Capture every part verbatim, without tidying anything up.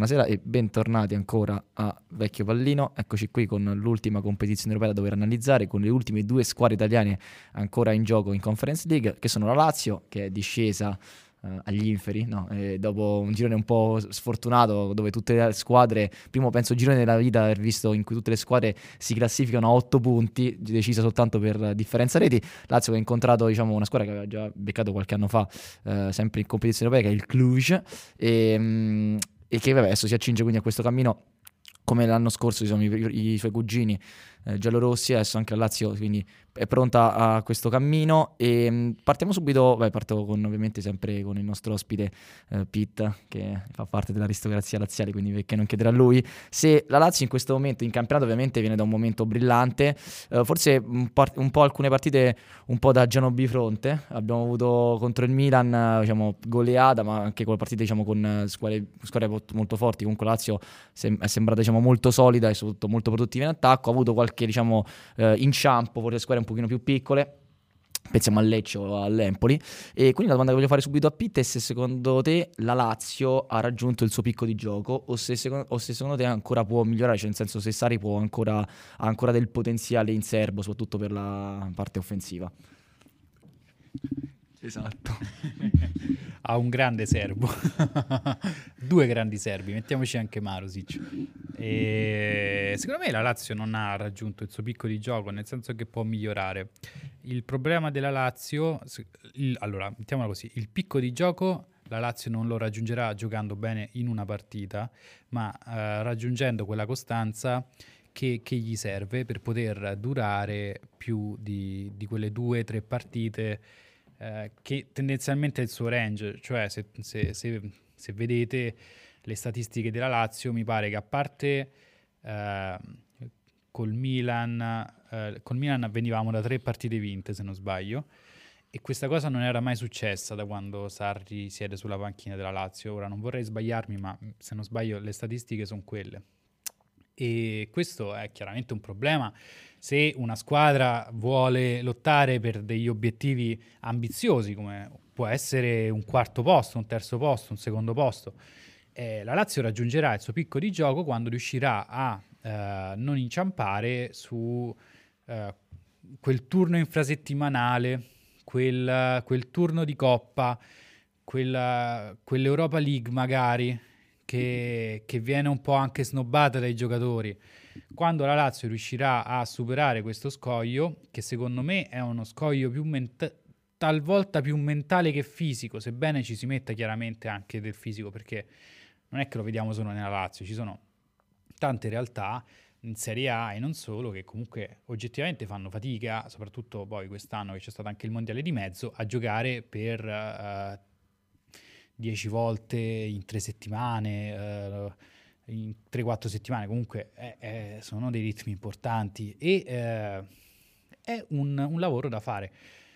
buonasera e bentornati ancora a Vecchio Pallino. Eccoci qui con l'ultima competizione europea da dover analizzare, con le ultime due squadre italiane ancora in gioco in Conference League, che sono la Lazio, che è discesa uh, agli inferi, no? E dopo un girone un po' sfortunato, dove tutte le squadre, primo penso girone della vita aver visto in cui tutte le squadre si classificano a otto punti, decisa soltanto per differenza reti. Lazio che ha incontrato, diciamo, una squadra che aveva già beccato qualche anno fa, uh, sempre in competizione europea, che è il Cluj, e, um, e che vabbè, adesso si accinge quindi a questo cammino come l'anno scorso, diciamo, i, i suoi cugini eh, giallorossi. Adesso anche la Lazio quindi è pronta a questo cammino e mh, partiamo subito. Beh, parto con, ovviamente sempre con il nostro ospite eh, Pitt, che fa parte dell'aristocrazia laziale, quindi perché non chiedere a lui se la Lazio in questo momento in campionato ovviamente viene da un momento brillante, eh, forse un, par- un po' alcune partite un po' da Giano bifronte. Abbiamo avuto contro il Milan, diciamo, goleata, ma anche con partite, diciamo, con squadre, squadre molto forti. Comunque la Lazio sem- è sembrata, diciamo, molto solida e soprattutto molto produttiva in attacco. Ha avuto qualche, diciamo, eh, inciampo, forse squadre un pochino più piccole, pensiamo al Lecce o all'Empoli. E quindi la domanda che voglio fare subito a Pitt è se secondo te la Lazio ha raggiunto il suo picco di gioco o se secondo, o se secondo te ancora può migliorare, cioè nel senso se Sarri può ancora, ha ancora del potenziale in serbo, soprattutto per la parte offensiva. Esatto. Ha un grande serbo. Due grandi serbi, mettiamoci anche Marusic. E secondo me la Lazio non ha raggiunto il suo picco di gioco, nel senso che può migliorare. Il problema della Lazio, il, allora, mettiamola così, il picco di gioco la Lazio non lo raggiungerà giocando bene in una partita, ma eh, raggiungendo quella costanza che, che gli serve per poter durare più di, di quelle due o tre partite eh, che tendenzialmente è il suo range. Cioè se, se, se, se vedete le statistiche della Lazio, mi pare che a parte eh, col Milan eh, col Milan venivamo da tre partite vinte, se non sbaglio, e questa cosa non era mai successa da quando Sarri siede sulla panchina della Lazio. Ora non vorrei sbagliarmi, ma se non sbaglio le statistiche sono quelle. E questo è chiaramente un problema se una squadra vuole lottare per degli obiettivi ambiziosi, come può essere un quarto posto, un terzo posto, un secondo posto. Eh, la Lazio raggiungerà il suo picco di gioco quando riuscirà a eh, non inciampare su eh, quel turno infrasettimanale, quel, quel turno di Coppa, quella, quell'Europa League magari, che, che viene un po' anche snobbata dai giocatori. Quando la Lazio riuscirà a superare questo scoglio, che secondo me è uno scoglio più mentale, talvolta più mentale che fisico, sebbene ci si metta chiaramente anche del fisico, perché non è che lo vediamo solo nella Lazio, ci sono tante realtà in Serie A e non solo che comunque oggettivamente fanno fatica, soprattutto poi quest'anno che c'è stato anche il mondiale di mezzo, a giocare per uh, dieci volte in tre settimane, uh, in tre quattro settimane. Comunque è, è, sono dei ritmi importanti e uh, è un, un lavoro da fare.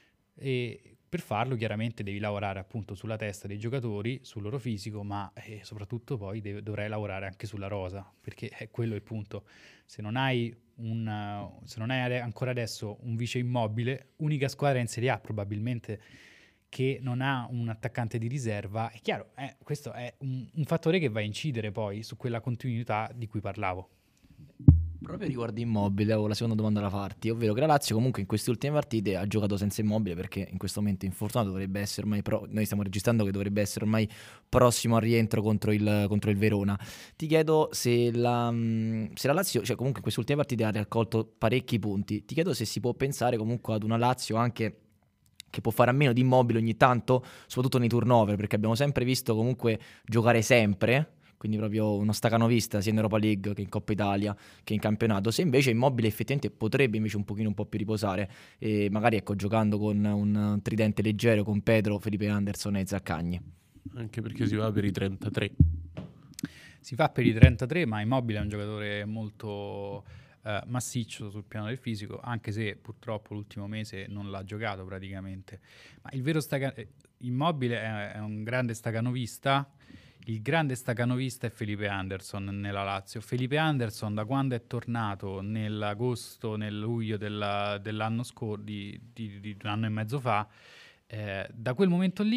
E per farlo chiaramente devi lavorare appunto sulla testa dei giocatori, sul loro fisico, ma eh, soprattutto poi deve, dovrai lavorare anche sulla rosa, perché è quello il punto. Se non hai un, uh, se non hai ancora adesso un vice Immobile, unica squadra in Serie A probabilmente che non ha un attaccante di riserva, è chiaro, eh, questo è un, un fattore che va a incidere poi su quella continuità di cui parlavo. Proprio riguardo Immobile, ho la seconda domanda da farti, ovvero che la Lazio comunque in queste ultime partite ha giocato senza Immobile perché in questo momento infortunato dovrebbe essere ormai pro- noi stiamo registrando che dovrebbe essere ormai prossimo al rientro contro il, contro il Verona. Ti chiedo se la, se la Lazio, cioè comunque in queste ultime partite ha raccolto parecchi punti, ti chiedo se si può pensare comunque ad una Lazio anche che può fare a meno di Immobile ogni tanto, soprattutto nei turnover, perché abbiamo sempre visto comunque giocare sempre, quindi proprio uno stacanovista sia in Europa League che in Coppa Italia che in campionato. Se invece Immobile effettivamente potrebbe invece un pochino un po' più riposare e magari ecco giocando con un tridente leggero con Pedro, Felipe Anderson e Zaccagni, anche perché si va per i trentatré. Si fa per i trentatré, ma Immobile è un giocatore molto eh, massiccio sul piano del fisico, anche se purtroppo l'ultimo mese non l'ha giocato praticamente. Ma il vero staca- Immobile è, è un grande stacanovista. Il grande stacanovista è Felipe Anderson nella Lazio. Felipe Anderson, da quando è tornato nell'agosto, nel luglio della, dell'anno scorso, di, di, di un anno e mezzo fa, eh, da quel momento lì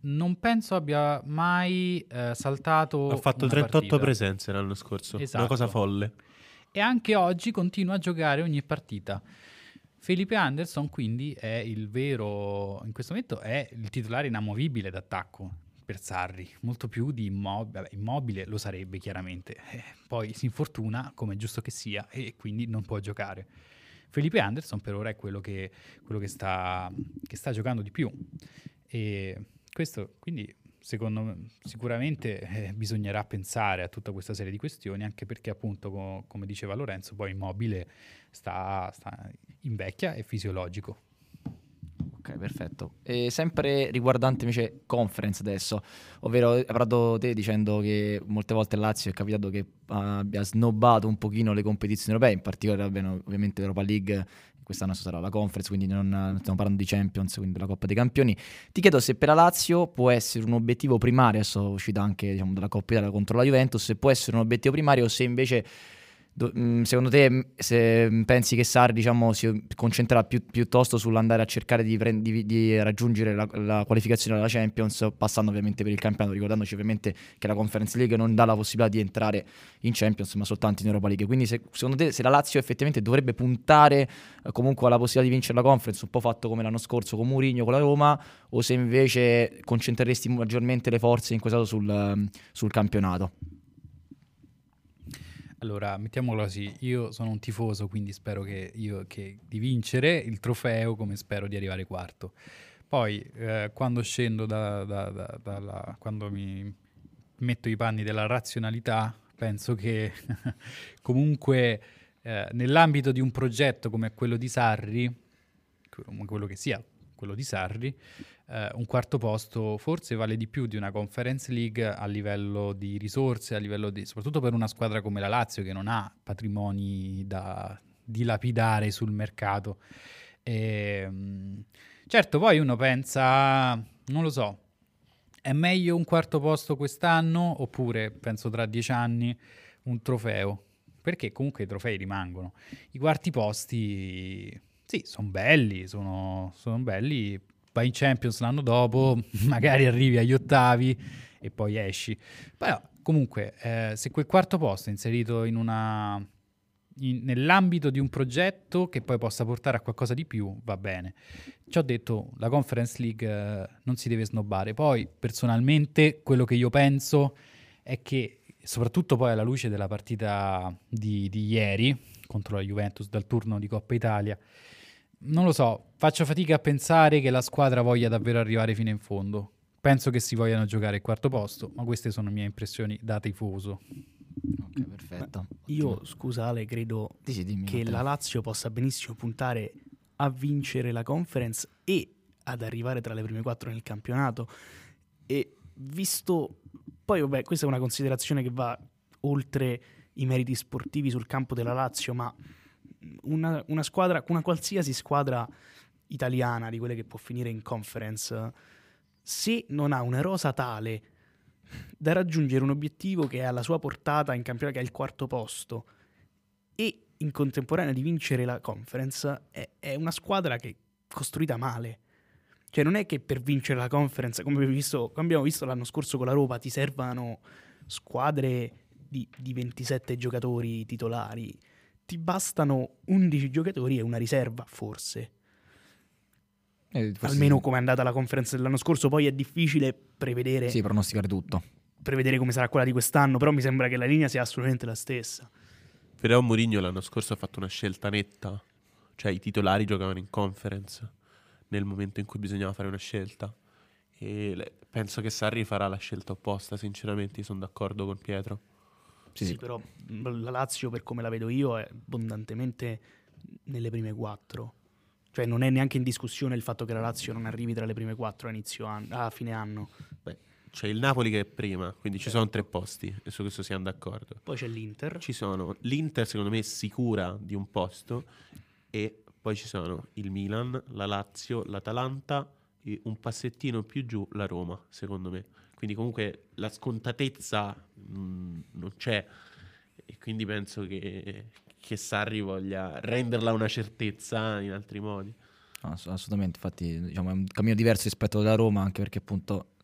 non penso abbia mai eh, saltato Ha fatto una trentotto partita. presenze l'anno scorso, Esatto. una cosa folle. E anche oggi continua a giocare ogni partita. Felipe Anderson quindi è il vero, in questo momento è il titolare inamovibile d'attacco per Sarri, molto più di Immobile. Vabbè, Immobile lo sarebbe chiaramente, eh, poi si infortuna come è giusto che sia e quindi non può giocare. Felipe Anderson per ora è quello che, quello che, sta, che sta giocando di più, e questo quindi secondo me sicuramente eh, bisognerà pensare a tutta questa serie di questioni, anche perché appunto co- come diceva Lorenzo, poi Immobile sta, sta invecchia, è fisiologico. Ok, perfetto. E sempre riguardante invece Conference adesso, ovvero hai parlato te dicendo che molte volte Lazio è capitato che abbia snobbato un pochino le competizioni europee, in particolare vabbè, ovviamente l'Europa League, quest'anno sarà la Conference, quindi non, non stiamo parlando di Champions, quindi della Coppa dei Campioni. Ti chiedo se per la Lazio può essere un obiettivo primario, adesso uscita anche diciamo, dalla Coppa Italia contro la Juventus, se può essere un obiettivo primario o se invece Do, mh, secondo te se pensi che Sarri diciamo, si concentrerà più, piuttosto sull'andare a cercare di, prend- di, di raggiungere la, la qualificazione alla Champions, passando ovviamente per il campionato, ricordandoci ovviamente che la Conference League non dà la possibilità di entrare in Champions ma soltanto in Europa League, quindi se, secondo te se la Lazio effettivamente dovrebbe puntare eh, comunque alla possibilità di vincere la Conference, un po' fatto come l'anno scorso con Mourinho, con la Roma, o se invece concentreresti maggiormente le forze in questo caso sul, sul campionato? Allora, mettiamolo così, io sono un tifoso, quindi spero che, io, che di vincere il trofeo come spero di arrivare quarto. Poi, eh, quando scendo da, da, da, dalla, quando mi metto i panni della razionalità, penso che comunque eh, nell'ambito di un progetto come quello di Sarri, come quello che sia quello di Sarri, Uh, un quarto posto forse vale di più di una Conference League a livello di risorse, a livello di, soprattutto per una squadra come la Lazio che non ha patrimoni da dilapidare sul mercato. E, um, certo, poi uno pensa, non lo so, è meglio un quarto posto quest'anno oppure, penso tra dieci anni, un trofeo? Perché comunque i trofei rimangono. I quarti posti, sì, sono belli, sono, sono belli. Vai in Champions l'anno dopo, magari arrivi agli ottavi e poi esci. Però comunque eh, se quel quarto posto è inserito in una, in, nell'ambito di un progetto che poi possa portare a qualcosa di più, va bene. Ci ho detto, la Conference League eh, non si deve snobbare. Poi personalmente quello che io penso è che, soprattutto poi alla luce della partita di, di ieri contro la Juventus dal turno di Coppa Italia, non lo so, faccio fatica a pensare che la squadra voglia davvero arrivare fino in fondo. Penso che si vogliano giocare il quarto posto, ma queste sono mie impressioni da tifoso. Ok, perfetto. Io, scusa Ale, credo Sì, sì, dimmi, che Matteo. la Lazio possa benissimo puntare a vincere la Conference e ad arrivare tra le prime quattro nel campionato. E visto... Poi, vabbè, questa è una considerazione che va oltre i meriti sportivi sul campo della Lazio, ma... Una, una squadra, una qualsiasi squadra italiana di quelle che può finire in Conference, se non ha una rosa tale da raggiungere un obiettivo che è alla sua portata in campionato, che è il quarto posto, e in contemporanea di vincere la Conference, è, è una squadra che è costruita male. Cioè non è che per vincere la Conference, come abbiamo visto, come abbiamo visto l'anno scorso con la Roma, ti servano squadre di, di ventisette giocatori titolari. Ti bastano undici giocatori e una riserva, forse. Eh, forse Almeno sì. come è andata la Conference dell'anno scorso. Poi è difficile prevedere, Sì, pronosticare tutto. prevedere come sarà quella di quest'anno, però mi sembra che la linea sia assolutamente la stessa. Però Mourinho l'anno scorso ha fatto una scelta netta, cioè i titolari giocavano in Conference nel momento in cui bisognava fare una scelta, e le- penso che Sarri farà la scelta opposta, sinceramente, io sono d'accordo con Pietro. Sì, Sì, sì. però mh, la Lazio, per come la vedo io, è abbondantemente nelle prime quattro. Cioè non è neanche in discussione il fatto che la Lazio non arrivi tra le prime quattro a inizio anno, a fine anno. Beh, c'è il Napoli che è prima, quindi ci Certo. sono tre posti e su questo siamo d'accordo. Poi c'è l'Inter. Ci sono l'Inter, secondo me, è sicura di un posto, e poi ci sono il Milan, la Lazio, l'Atalanta e un passettino più giù la Roma, secondo me. Quindi comunque la scontatezza mh, non c'è, e quindi penso che, che Sarri voglia renderla una certezza in altri modi. No, ass- assolutamente, infatti diciamo, è un cammino diverso rispetto alla Roma, anche perché appunto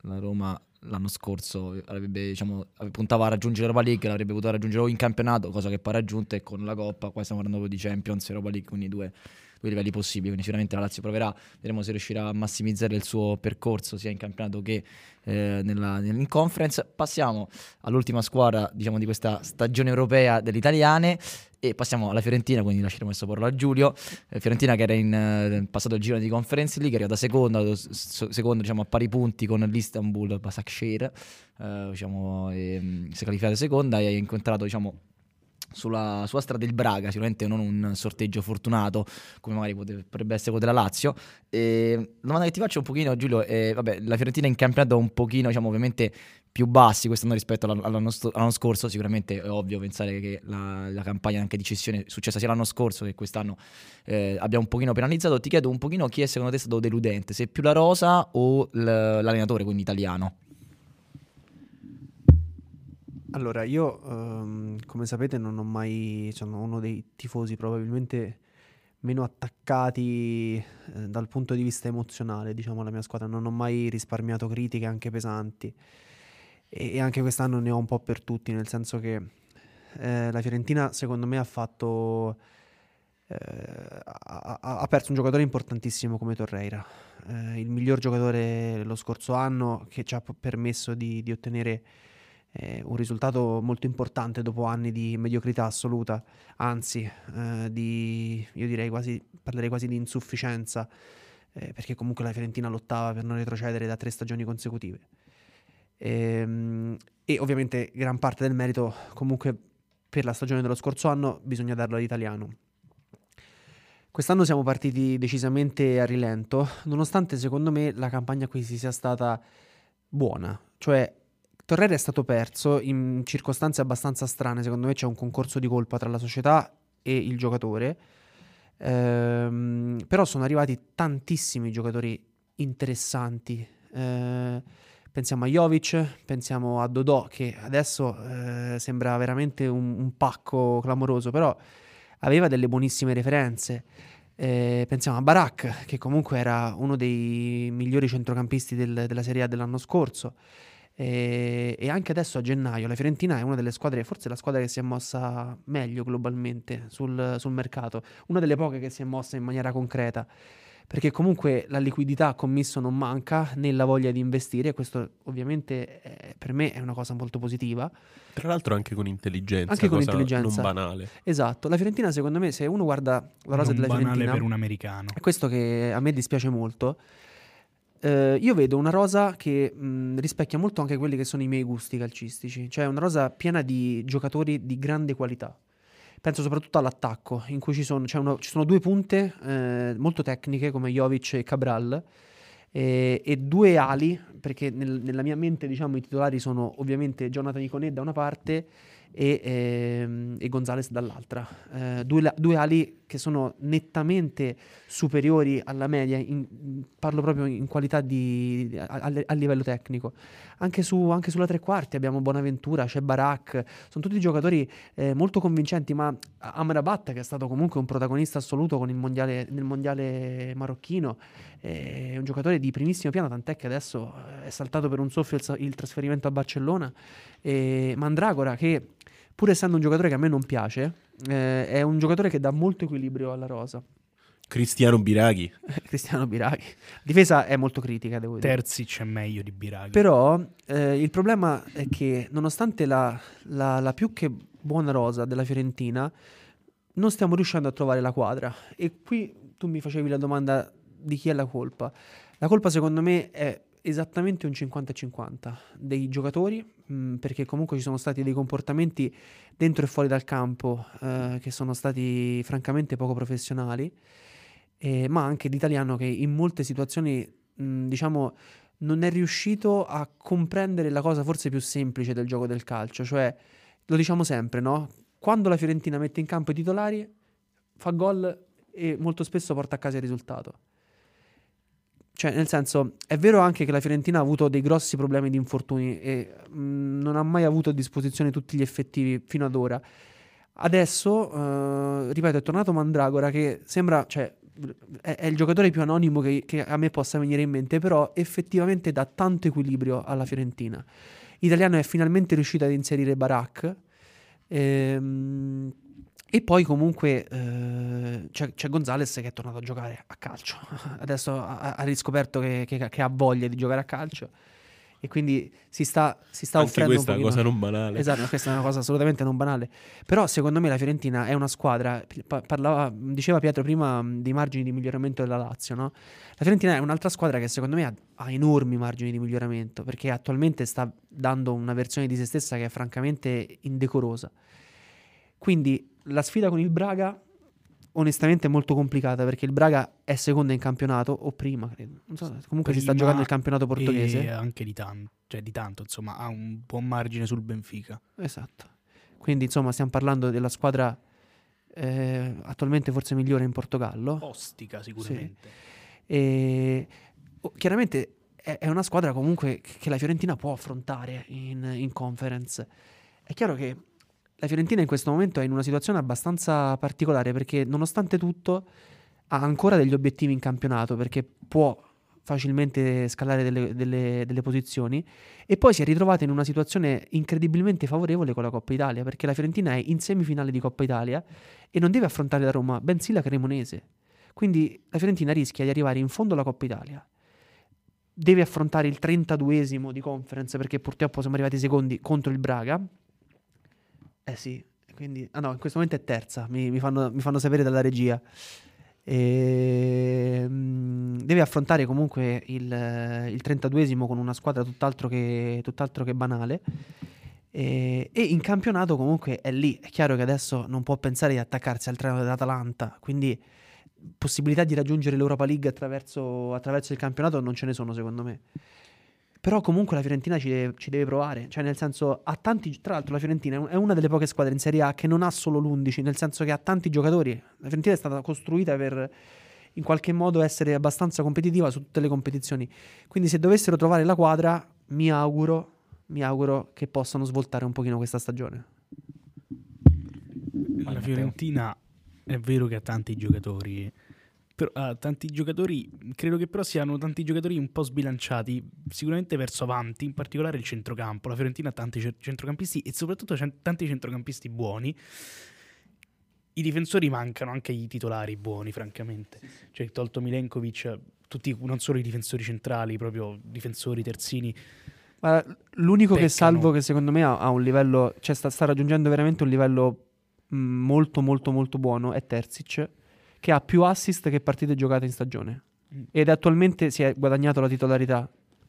la Roma l'anno scorso avrebbe, diciamo, puntava a raggiungere l'Europa League, l'avrebbe potuto raggiungere o in campionato, cosa che poi ha raggiunto, e con la Coppa, qua stiamo parlando di Champions, Europa League, quindi due, due livelli possibili, quindi sicuramente la Lazio proverà, vedremo se riuscirà a massimizzare il suo percorso sia in campionato che eh, nella, in conference. Passiamo all'ultima squadra, diciamo, di questa stagione europea delle italiane, e passiamo alla Fiorentina, quindi lasceremo questo porlo a Giulio. eh, Fiorentina che era in eh, passato il giro di Conference League, è arrivata seconda, s- seconda diciamo a pari punti con l'Istanbul Başakşehir, eh, diciamo, e, si è qualificata seconda e ha incontrato, diciamo, sulla sua strada il Braga, sicuramente non un sorteggio fortunato come magari pote- potrebbe essere quello della Lazio. E la domanda che ti faccio un pochino, Giulio, è, vabbè, la Fiorentina in campionato un pochino, diciamo, ovviamente più bassi quest'anno rispetto all'anno, all'anno, sto- all'anno scorso. Sicuramente è ovvio pensare che la, la campagna anche di cessione successa sia l'anno scorso che quest'anno eh, abbia un pochino penalizzato. Ti chiedo un pochino chi è secondo te stato deludente, se più la rosa o l- l'allenatore, quindi italiano. Allora, io ehm, come sapete non ho mai, sono uno dei tifosi probabilmente meno attaccati eh, dal punto di vista emozionale, diciamo, alla mia squadra. Non ho mai risparmiato critiche anche pesanti, e, e anche quest'anno ne ho un po' per tutti, nel senso che eh, la Fiorentina secondo me ha fatto eh, ha, ha- ha perso un giocatore importantissimo come Torreira, eh, il miglior giocatore lo scorso anno, che ci ha p- permesso di, di ottenere eh, un risultato molto importante dopo anni di mediocrità assoluta, anzi eh, di, io direi quasi, parlerei quasi di insufficienza, eh, perché comunque la Fiorentina lottava per non retrocedere da tre stagioni consecutive. Ehm, E, ovviamente gran parte del merito comunque per la stagione dello scorso anno bisogna darlo all'italiano. Quest'anno siamo partiti decisamente a rilento, nonostante secondo me la campagna qui si sia stata buona. Cioè, Torreira è stato perso in circostanze abbastanza strane. Secondo me c'è un concorso di colpa tra la società e il giocatore. Ehm, però sono arrivati tantissimi giocatori interessanti. Eh, pensiamo a Jovic, pensiamo a Dodò, che adesso eh, sembra veramente un, un pacco clamoroso, però aveva delle buonissime referenze. Eh, pensiamo a Barak, che comunque era uno dei migliori centrocampisti del- della Serie A dell'anno scorso. E, e anche adesso a gennaio la Fiorentina è una delle squadre, forse la squadra che si è mossa meglio globalmente sul, sul mercato, una delle poche che si è mossa in maniera concreta, perché comunque la liquidità commisso non manca, né la voglia di investire, e questo ovviamente eh, per me è una cosa molto positiva. Tra l'altro anche con intelligenza, Anche con cosa intelligenza. non banale. Esatto, la Fiorentina secondo me, se uno guarda la rosa Non della banale Fiorentina, per un americano. è questo che a me dispiace molto. Eh, io vedo una rosa che mh, rispecchia molto anche quelli che sono i miei gusti calcistici, cioè una rosa piena di giocatori di grande qualità. Penso soprattutto all'attacco, in cui ci sono, c'è una- ci sono due punte eh, molto tecniche come Jovic e Cabral, e, e due ali, perché nel- nella mia mente, diciamo, i titolari sono ovviamente Jonathan Iconé da una parte e, ehm, e Gonzalez dall'altra. Eh, due, la- due ali che sono nettamente superiori alla media, in- parlo proprio in qualità di, a, a- a livello tecnico. Anche, su, anche sulla tre quarti abbiamo Bonaventura, c'è Barak, sono tutti giocatori eh, molto convincenti, ma Amrabat, che è stato comunque un protagonista assoluto con il mondiale, nel mondiale marocchino, è un giocatore di primissimo piano, tant'è che adesso è saltato per un soffio il, sa- il trasferimento a Barcellona. E Mandragora, che pur essendo un giocatore che a me non piace, eh, è un giocatore che dà molto equilibrio alla rosa. Cristiano Biraghi. Cristiano Biraghi. Difesa è molto critica, devo dire. Terzic è meglio di Biraghi. Però eh, il problema è che nonostante la, la- la più che buona rosa della Fiorentina, non stiamo riuscendo a trovare la quadra. E qui tu mi facevi la domanda di chi è la colpa. La colpa secondo me è esattamente un cinquanta e cinquanta dei giocatori, mh, perché comunque ci sono stati dei comportamenti dentro e fuori dal campo eh, che sono stati francamente poco professionali, eh, ma anche l'italiano che in molte situazioni, mh, diciamo, non è riuscito a comprendere la cosa forse più semplice del gioco del calcio, cioè, lo diciamo sempre, no? Quando la Fiorentina mette in campo i titolari, fa gol e molto spesso porta a casa il risultato. Cioè, nel senso, è vero anche che la Fiorentina ha avuto dei grossi problemi di infortuni e mh, non ha mai avuto a disposizione tutti gli effettivi fino ad ora. Adesso, eh, ripeto, è tornato Mandragora che sembra, cioè, è, è il giocatore più anonimo che, che a me possa venire in mente, però effettivamente dà tanto equilibrio alla Fiorentina. Italiano è finalmente riuscito ad inserire Barak, ehm, e poi comunque eh, c'è, c'è Gonzalez che è tornato a giocare a calcio. Adesso ha, ha riscoperto che, che- che ha voglia di giocare a calcio e quindi si sta, si sta Anche offrendo questa è un una pochino. cosa non banale. Esatto, questa è una cosa assolutamente non banale. Però secondo me la Fiorentina è una squadra, pa- parlava, diceva Pietro prima mh, dei margini di miglioramento della Lazio, no? La Fiorentina è un'altra squadra che secondo me ha, ha enormi margini di miglioramento, perché attualmente sta dando una versione di se stessa che è francamente indecorosa. Quindi la sfida con il Braga onestamente è molto complicata, perché il Braga è seconda in campionato, o prima, credo. Non so, comunque si sta Prima giocando il campionato E portoghese. anche di tanto, cioè di tanto, insomma, ha un buon margine sul Benfica. Esatto. Quindi insomma stiamo parlando della squadra eh, attualmente forse migliore in Portogallo. Ostica sicuramente. E oh, chiaramente è, è una squadra comunque che che la Fiorentina può affrontare in, in conference. È chiaro che la Fiorentina in questo momento è in una situazione abbastanza particolare, perché nonostante tutto ha ancora degli obiettivi in campionato, perché può facilmente scalare delle, delle- delle posizioni, e poi si è ritrovata in una situazione incredibilmente favorevole con la Coppa Italia, perché la Fiorentina è in semifinale di Coppa Italia e non deve affrontare la Roma, bensì la Cremonese. Quindi la Fiorentina rischia di arrivare in fondo alla Coppa Italia, deve affrontare il trentaduesimo di conference, perché purtroppo siamo arrivati secondi contro il Braga. Eh sì, quindi... Ah no, in questo momento è terza, mi, mi fanno, mi fanno sapere dalla regia. E, mm, deve affrontare comunque il, eh, il trentaduesimo con una squadra tutt'altro che, tutt'altro che banale. E, e in campionato comunque è lì. È chiaro che adesso non può pensare di attaccarsi al treno dell'Atalanta, quindi possibilità di raggiungere l'Europa League attraverso, attraverso il campionato non ce ne sono, secondo me. Però comunque la Fiorentina ci deve, ci deve provare, cioè nel senso ha tanti, tra l'altro la Fiorentina è un- è una delle poche squadre in Serie A che non ha solo l'undici, nel senso che ha tanti giocatori. La Fiorentina è stata costruita per in qualche modo essere abbastanza competitiva su tutte le competizioni. Quindi se dovessero trovare la quadra, mi auguro, mi auguro che possano svoltare un pochino questa stagione. Vai, La Matteo. Fiorentina è vero che ha tanti giocatori, però, ha tanti giocatori, credo che però siano tanti giocatori un po' sbilanciati, sicuramente verso avanti, in particolare il centrocampo. La Fiorentina ha tanti ce- centrocampisti e soprattutto c'ha tanti centrocampisti buoni. I difensori mancano, anche i titolari buoni, francamente. Cioè, tolto Milenkovic, tutti, non solo i difensori centrali, proprio difensori terzini. Ma l'unico che Peccano. salvo che secondo me ha, ha un livello, cioè sta, sta raggiungendo veramente un livello mh, molto molto molto buono è Terzic, che ha più assist che partite giocate in stagione. Mm. Ed attualmente si è guadagnato la titolarità.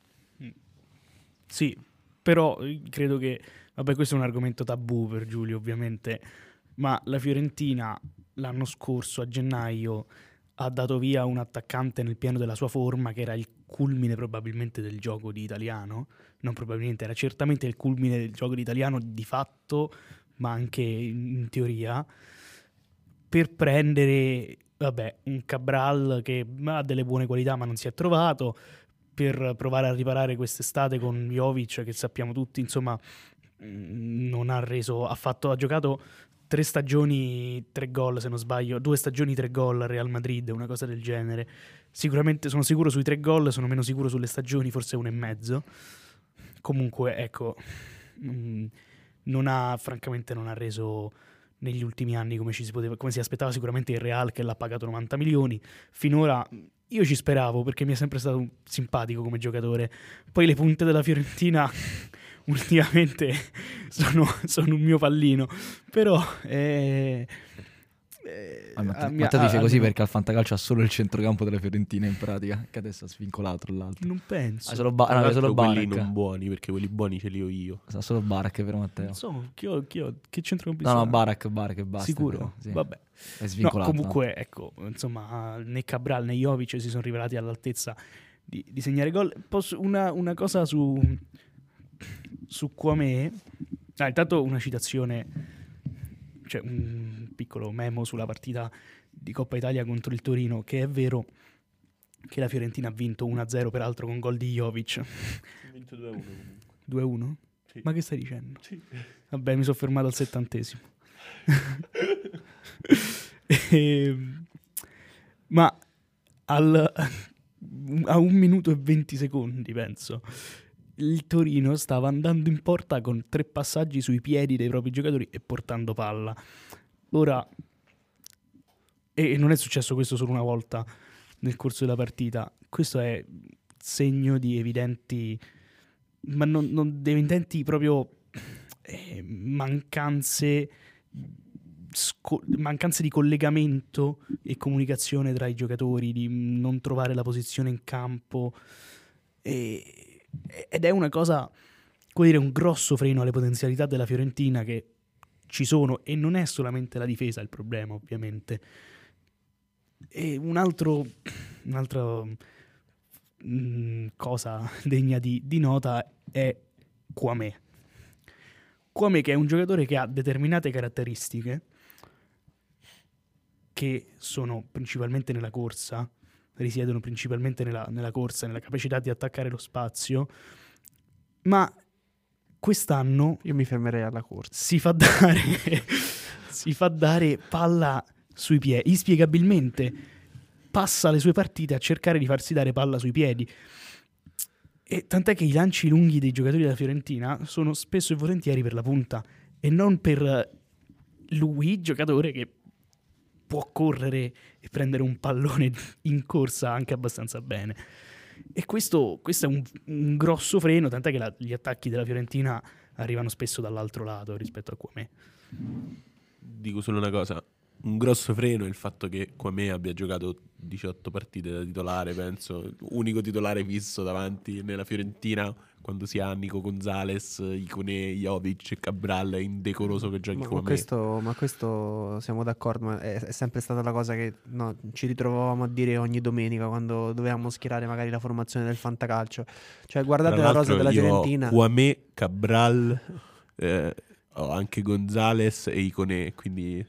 Sì, però eh, credo che, vabbè, questo è un argomento tabù per Giulio, ovviamente, ma la Fiorentina l'anno scorso, a gennaio, ha dato via un attaccante nel pieno della sua forma, che era il culmine probabilmente del gioco di Italiano. Non probabilmente, era certamente il culmine del gioco di Italiano di fatto, ma anche in, in teoria, per prendere, vabbè, un Cabral che ha delle buone qualità ma non si è trovato, per provare a riparare quest'estate con Jovic, che sappiamo tutti, insomma, mh, non ha reso, ha fatto, ha giocato tre stagioni, tre gol se non sbaglio, due stagioni, tre gol al Real Madrid, una cosa del genere. Sicuramente sono sicuro sui tre gol, sono meno sicuro sulle stagioni, forse uno e mezzo. Comunque, ecco, mh, non ha, francamente non ha reso negli ultimi anni come ci si poteva, come si aspettava sicuramente il Real, che l'ha pagato novanta milioni. Finora io ci speravo, perché mi è sempre stato un- simpatico come giocatore. Poi le punte della Fiorentina ultimamente sono, sono un mio pallino, però eh, eh, Ah, Matteo, a mia- Matteo a- dice così almeno- perché al Fantacalcio ha solo il centrocampo della Fiorentina in pratica, che adesso ha svincolato tra l'altro. non penso. Ha solo, ba- Tra no, l'altro solo quelli Barak. non buoni, perché quelli buoni ce li ho io. Ha solo Barak per Matteo. Non so, chi ho- chi ho- che centrocampista? No, no, Barak, Barak e basta. Sicuro? però, sì. Vabbè. È No, svincolato. comunque, ecco, insomma, né Cabral né Jovic si sono rivelati all'altezza di, di segnare gol. Posso- una, una cosa su su Kwame. Ah, intanto una citazione, cioè un piccolo memo sulla partita di Coppa Italia contro il Torino, che è vero che la Fiorentina ha vinto uno a zero, peraltro con gol di Jovic. Ho vinto due a uno comunque. due a uno? Sì. Ma che stai dicendo? Sì. Vabbè, mi sono fermato al settantesimo. Ehm, ma al, a un minuto e venti secondi, penso, il Torino stava andando in porta con tre passaggi sui piedi dei propri giocatori e portando palla. Ora, e non è successo questo solo una volta nel corso della partita, questo è segno di evidenti, ma non, non di evidenti proprio eh, mancanze, sco- mancanze di collegamento e comunicazione tra i giocatori, di non trovare la posizione in campo, e, ed è una cosa, come dire, un grosso freno alle potenzialità della Fiorentina che ci sono, e non è solamente la difesa il problema, ovviamente. E un altro un'altra mh, cosa degna di, di nota è Kouamé. Kouamé, che è un giocatore che ha determinate caratteristiche che sono principalmente nella corsa, risiedono principalmente nella, nella corsa, nella capacità di attaccare lo spazio, ma quest'anno Io mi fermerei alla corsa. si fa dare si fa dare palla sui piedi, inspiegabilmente passa le sue partite a cercare di farsi dare palla sui piedi, e tant'è che i lanci lunghi dei giocatori della Fiorentina sono spesso e volentieri per la punta e non per lui, giocatore che può correre e prendere un pallone in corsa anche abbastanza bene. E questo, questo è un, un grosso freno, tant'è che la, gli attacchi della Fiorentina arrivano spesso dall'altro lato rispetto a Kouamé. Dico solo una cosa, un grosso freno è il fatto che Kouamé abbia giocato diciotto partite da titolare, penso, unico titolare fisso davanti nella Fiorentina, quando si ha Nico Gonzalez, Icone, Jovic e Cabral. È indecoroso che giochi Ma, ma, Kouamé. questo, ma questo siamo d'accordo, ma è, è sempre stata la cosa che no, ci ritrovavamo a dire ogni domenica quando dovevamo schierare magari la formazione del fantacalcio. Cioè guardate Tra la l'altro rosa della io ho Fiorentina. Kouamé, Cabral, eh, ho anche Gonzalez e Icone, quindi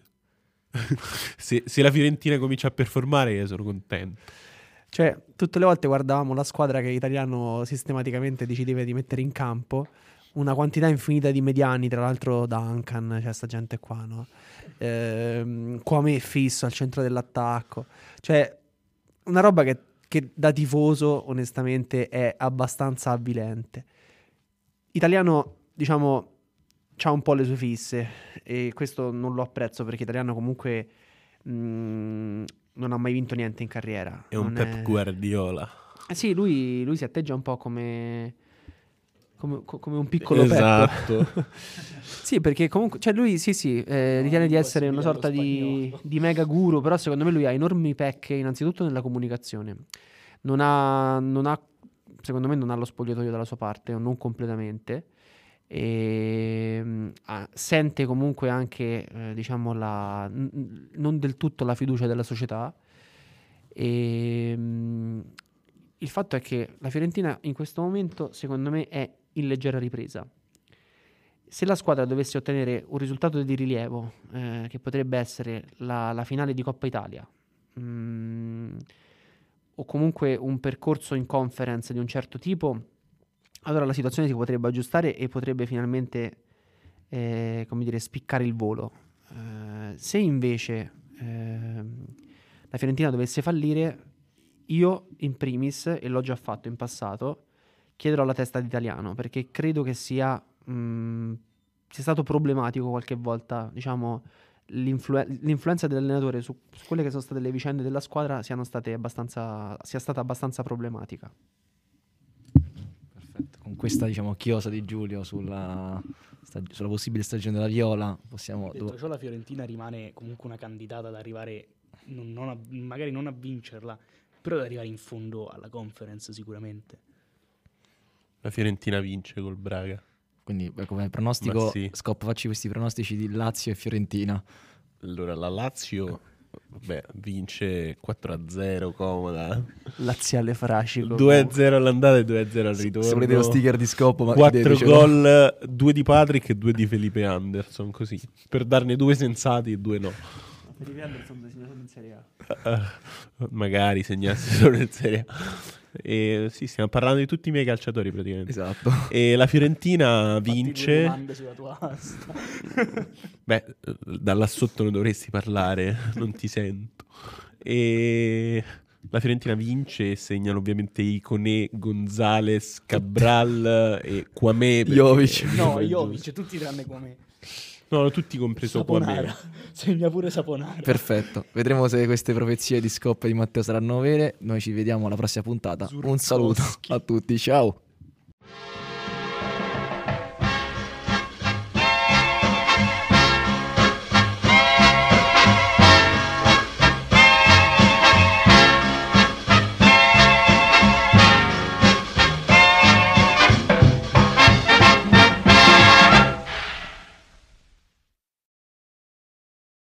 se, se la Fiorentina comincia a performare io sono contento. Cioè, tutte le volte guardavamo la squadra che Italiano sistematicamente decideva di mettere in campo, una quantità infinita di mediani, tra l'altro Duncan, c'è sta gente qua, no? Ehm, Kouamé fisso al centro dell'attacco. Cioè, una roba che, che da tifoso, onestamente, è abbastanza avvilente. Italiano, diciamo, c'ha un po' le sue fisse, e questo non lo apprezzo, perché Italiano comunque mh, non ha mai vinto niente in carriera. È un Non Pep Guardiola. Eh sì, lui, lui si atteggia un po' come, come, co- come un piccolo Esatto. Pep. Sì, perché comunque, cioè lui sì sì, eh, ritiene di essere una sorta di, di mega guru, però secondo me lui ha enormi pecche, innanzitutto nella comunicazione. Non ha, non ha, secondo me non ha lo spogliatoio dalla sua parte, o non completamente. E mh, ah, sente comunque anche, eh, diciamo, la, n- non del tutto la fiducia della società. E mh, il fatto è che la Fiorentina in questo momento, secondo me, è in leggera ripresa. Se la squadra dovesse ottenere un risultato di rilievo, eh, che potrebbe essere la, la finale di Coppa Italia, mh, o comunque un percorso in conference di un certo tipo, allora la situazione si potrebbe aggiustare e potrebbe finalmente, eh, come dire, spiccare il volo. Eh, se invece eh, la Fiorentina dovesse fallire, io in primis, e l'ho già fatto in passato, chiederò la testa di Italiano, perché credo che sia, mh, sia stato problematico qualche volta, diciamo, l'influ- l'influenza dell'allenatore su, su quelle che sono state le vicende della squadra siano state abbastanza, sia stata abbastanza problematica. Perfetto. Con questa, diciamo, chiosa di Giulio sulla, stag- sulla possibile stagione della Viola, possiamo... Detto ciò, la Fiorentina rimane comunque una candidata ad arrivare, non, non a- magari non a vincerla, però ad arrivare in fondo alla conference sicuramente. La Fiorentina vince col Braga. Quindi beh, come pronostico, Ma sì. Scop, facci questi pronostici di Lazio e Fiorentina. Allora la Lazio, vabbè, vince quattro a zero, comoda. Laziale Frascico. due a zero all'andata e due a zero al Se- ritorno. Se volete lo sticker di Scop, ma quattro chiedetecelo. gol, due di Patrick e due di Felipe Anderson, così, per darne due sensati e due no. Felipe Anderson segna solo in Serie A. Uh, magari segnasse solo in Serie A. E sì, stiamo parlando di tutti i miei calciatori praticamente. Esatto. E la Fiorentina Fatti due vince. domande sulla tua asta. Beh, da là sotto non dovresti parlare, non ti sento. E la Fiorentina vince e segnano ovviamente Iconé, Gonzales, Cabral e Quamé. perché- Jovic. No, giusto. Jovic, tutti tranne come No, tutti compreso Quamé. Saponara. Segna pure Saponara. Perfetto, vedremo se queste profezie di Scoppa e di Matteo saranno vere. Noi ci vediamo alla prossima puntata. Un saluto Zurkowski. a tutti, ciao.